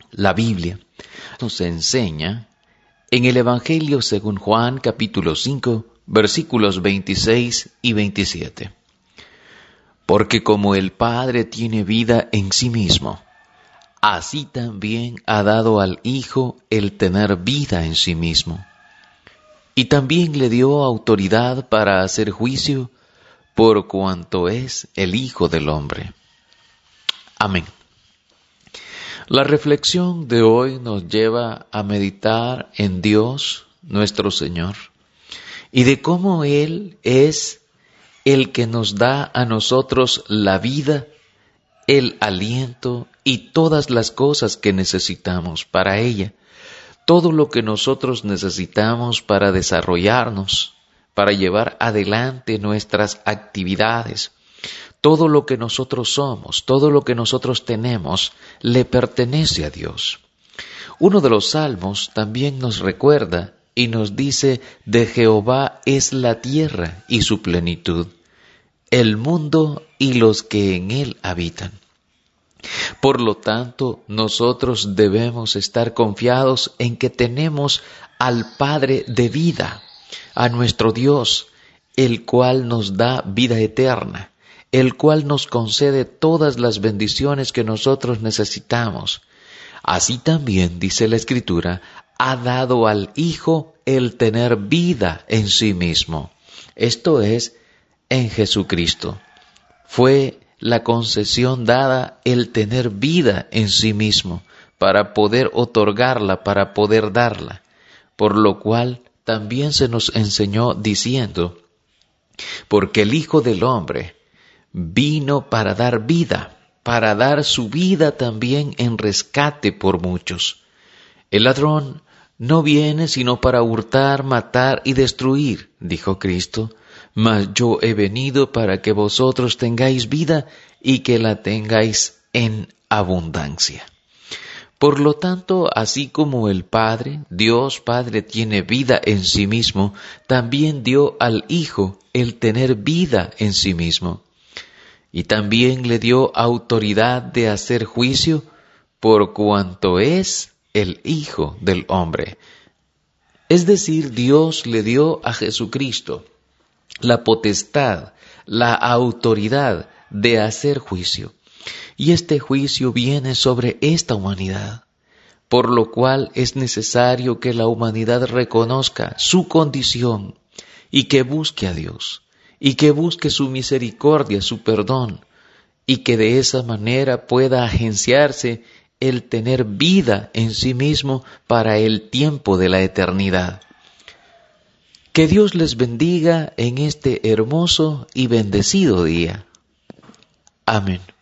La Biblia nos enseña en el Evangelio según Juan, capítulo 5, versículos 26 y 27. Porque como el Padre tiene vida en sí mismo, así también ha dado al Hijo el tener vida en sí mismo. Y también le dio autoridad para hacer juicio, por cuanto es el Hijo del Hombre. Amén. La reflexión de hoy nos lleva a meditar en Dios, nuestro Señor, y de cómo Él es el que nos da a nosotros la vida, el aliento y todas las cosas que necesitamos para ella. Todo lo que nosotros necesitamos para desarrollarnos, para llevar adelante nuestras actividades. Todo lo que nosotros somos, todo lo que nosotros tenemos, le pertenece a Dios. Uno de los salmos también nos recuerda y nos dice: de Jehová es la tierra y su plenitud, el mundo y los que en él habitan. Por lo tanto, nosotros debemos estar confiados en que tenemos al Padre de vida, a nuestro Dios, el cual nos da vida eterna, el cual nos concede todas las bendiciones que nosotros necesitamos. Así también, dice la Escritura, ha dado al Hijo el tener vida en sí mismo. Esto es, en Jesucristo. Fue la concesión dada el tener vida en sí mismo, para poder otorgarla, para poder darla. Por lo cual también se nos enseñó diciendo: porque el Hijo del Hombre vino para dar vida, para dar su vida también en rescate por muchos. El ladrón no viene sino para hurtar, matar y destruir, dijo Cristo, mas yo he venido para que vosotros tengáis vida y que la tengáis en abundancia. Por lo tanto, así como el Padre, Dios Padre, tiene vida en sí mismo, también dio al Hijo el tener vida en sí mismo. Y también le dio autoridad de hacer juicio, por cuanto es el Hijo del Hombre. Es decir, Dios le dio a Jesucristo la potestad, la autoridad de hacer juicio. Y este juicio viene sobre esta humanidad, por lo cual es necesario que la humanidad reconozca su condición y que busque a Dios, y que busque su misericordia, su perdón, y que de esa manera pueda agenciarse el tener vida en sí mismo para el tiempo de la eternidad. Que Dios les bendiga en este hermoso y bendecido día. Amén.